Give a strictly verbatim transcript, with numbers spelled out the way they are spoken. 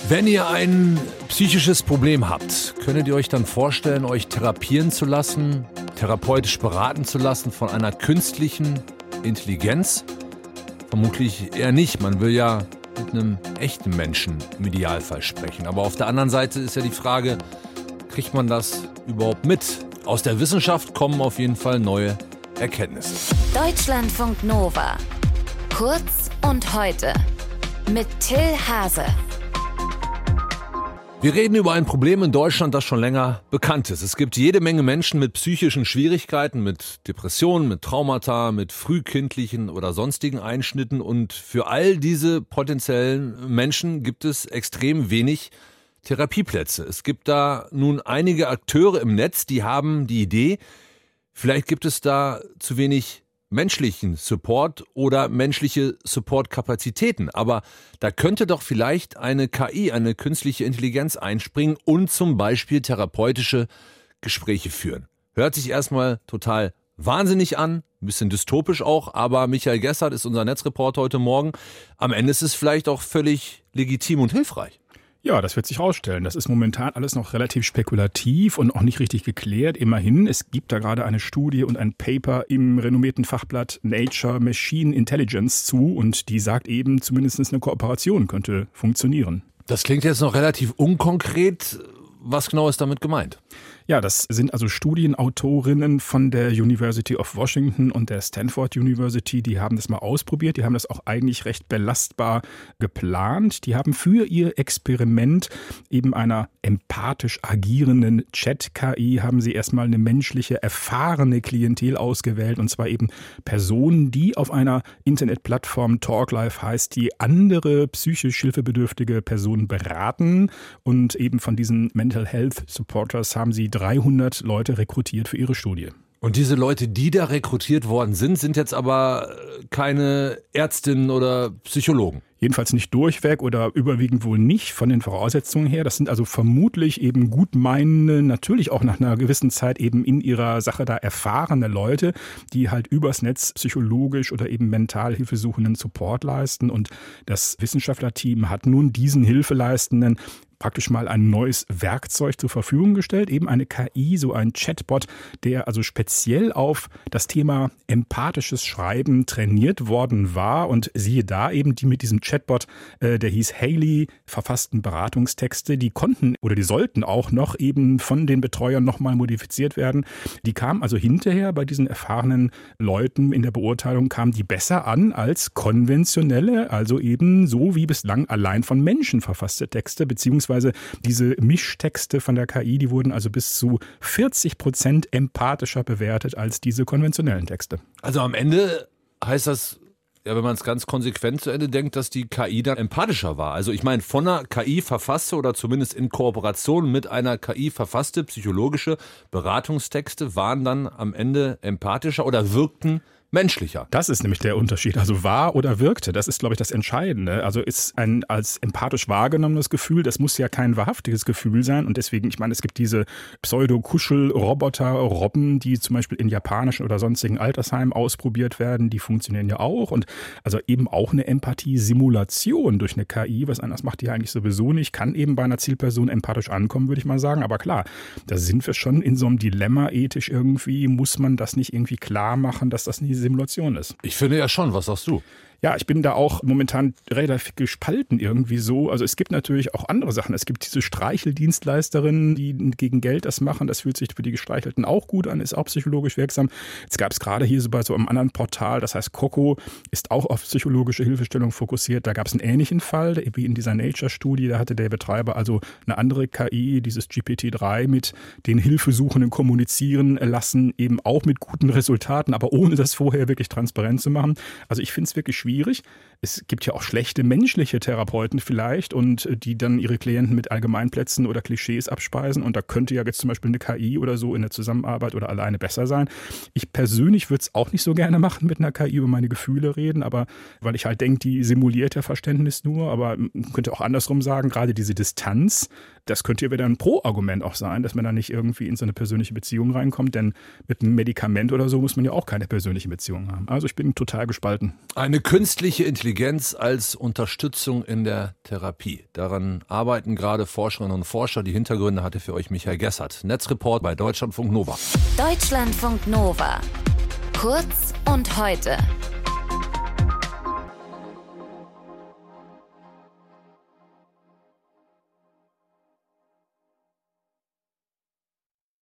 Wenn ihr ein psychisches Problem habt, könntet ihr euch dann vorstellen, euch therapieren zu lassen, therapeutisch beraten zu lassen von einer künstlichen Intelligenz? Vermutlich eher nicht. Man will ja mit einem echten Menschen im Idealfall sprechen. Aber auf der anderen Seite ist ja die Frage, kriegt man das überhaupt mit? Aus der Wissenschaft kommen auf jeden Fall neue Erkenntnisse. Deutschlandfunk Nova. Kurz und heute. Mit Till Hase. Wir reden über ein Problem in Deutschland, das schon länger bekannt ist. Es gibt jede Menge Menschen mit psychischen Schwierigkeiten, mit Depressionen, mit Traumata, mit frühkindlichen oder sonstigen Einschnitten. Und für all diese potenziellen Menschen gibt es extrem wenig Therapieplätze. Es gibt da nun einige Akteure im Netz, die haben die Idee, vielleicht gibt es da zu wenig menschlichen Support oder menschliche Supportkapazitäten. Aber da könnte doch vielleicht eine K I, eine künstliche Intelligenz einspringen und zum Beispiel therapeutische Gespräche führen. Hört sich erstmal total wahnsinnig an, ein bisschen dystopisch auch, aber Michael Gessert ist unser Netzreporter heute Morgen. Am Ende ist es vielleicht auch völlig legitim und hilfreich. Ja, das wird sich rausstellen. Das ist momentan alles noch relativ spekulativ und auch nicht richtig geklärt. Immerhin, es gibt da gerade eine Studie und ein Paper im renommierten Fachblatt Nature Machine Intelligence zu und die sagt eben, zumindest eine Kooperation könnte funktionieren. Das klingt jetzt noch relativ unkonkret. Was genau ist damit gemeint? Ja, das sind also Studienautorinnen von der University of Washington und der Stanford University. Die haben das mal ausprobiert. Die haben das auch eigentlich recht belastbar geplant. Die haben für ihr Experiment eben einer empathisch agierenden Chat-K I haben sie erstmal eine menschliche, erfahrene Klientel ausgewählt. Und zwar eben Personen, die auf einer Internetplattform Talklife heißt, die andere psychisch hilfebedürftige Personen beraten. Und eben von diesen Mental Health Supporters haben sie dreihundert Leute rekrutiert für ihre Studie. Und diese Leute, die da rekrutiert worden sind, sind jetzt aber keine Ärztinnen oder Psychologen? Jedenfalls nicht durchweg oder überwiegend wohl nicht von den Voraussetzungen her. Das sind also vermutlich eben gutmeinende, natürlich auch nach einer gewissen Zeit eben in ihrer Sache da erfahrene Leute, die halt übers Netz psychologisch oder eben mental hilfesuchenden Support leisten. Und das Wissenschaftlerteam hat nun diesen Hilfeleistenden praktisch mal ein neues Werkzeug zur Verfügung gestellt, eben eine K I, so ein Chatbot, der also speziell auf das Thema empathisches Schreiben trainiert worden war und siehe da eben die mit diesem Chatbot, äh, der hieß Haley, verfassten Beratungstexte, die konnten oder die sollten auch noch eben von den Betreuern nochmal modifiziert werden. Die kamen also hinterher bei diesen erfahrenen Leuten in der Beurteilung, kamen die besser an als konventionelle, also eben so wie bislang allein von Menschen verfasste Texte, beziehungsweise diese Mischtexte von der K I, die wurden also bis zu vierzig Prozent empathischer bewertet als diese konventionellen Texte. Also am Ende heißt das, ja, wenn man es ganz konsequent zu Ende denkt, dass die K I dann empathischer war. Also ich meine, von einer K I verfasste oder zumindest in Kooperation mit einer K I verfasste psychologische Beratungstexte waren dann am Ende empathischer oder wirkten menschlicher. Das ist nämlich der Unterschied. Also war oder wirkte, das ist, glaube ich, das Entscheidende. Also ist ein als empathisch wahrgenommenes Gefühl, das muss ja kein wahrhaftiges Gefühl sein. Und deswegen, ich meine, es gibt diese Pseudo-Kuschel-Roboter, Robben, die zum Beispiel in japanischen oder sonstigen Altersheimen ausprobiert werden. Die funktionieren ja auch. Und also eben auch eine Empathie-Simulation durch eine K I, was anders macht die ja eigentlich sowieso nicht, kann eben bei einer Zielperson empathisch ankommen, würde ich mal sagen. Aber klar, da sind wir schon in so einem Dilemma ethisch irgendwie. Muss man das nicht irgendwie klar machen, dass das nicht Simulation ist. Ich finde ja schon, was sagst du? Ja, ich bin da auch momentan relativ gespalten irgendwie so. Also es gibt natürlich auch andere Sachen. Es gibt diese Streicheldienstleisterinnen, die gegen Geld das machen. Das fühlt sich für die Gestreichelten auch gut an, ist auch psychologisch wirksam. Jetzt gab es gerade hier so bei so einem anderen Portal, das heißt Coco, ist auch auf psychologische Hilfestellung fokussiert. Da gab es einen ähnlichen Fall, wie in dieser Nature-Studie. Da hatte der Betreiber also eine andere K I, dieses G P T drei, mit den Hilfesuchenden kommunizieren lassen, eben auch mit guten Resultaten, aber ohne das vorher wirklich transparent zu machen. Also ich finde es wirklich schwierig. Schwierig. Es gibt ja auch schlechte menschliche Therapeuten vielleicht und die dann ihre Klienten mit Allgemeinplätzen oder Klischees abspeisen und da könnte ja jetzt zum Beispiel eine K I oder so in der Zusammenarbeit oder alleine besser sein. Ich persönlich würde es auch nicht so gerne machen, mit einer K I über meine Gefühle reden, aber weil ich halt denke, die simuliert ja Verständnis nur, aber man könnte auch andersrum sagen, gerade diese Distanz, das könnte ja wieder ein Pro-Argument auch sein, dass man da nicht irgendwie in so eine persönliche Beziehung reinkommt, denn mit einem Medikament oder so muss man ja auch keine persönliche Beziehung haben. Also ich bin total gespalten. Eine künstliche Künstliche Intelligenz als Unterstützung in der Therapie. Daran arbeiten gerade Forscherinnen und Forscher. Die Hintergründe hatte für euch Michael Gessert. Netzreport bei Deutschlandfunk Nova. Deutschlandfunk Nova. Kurz und heute.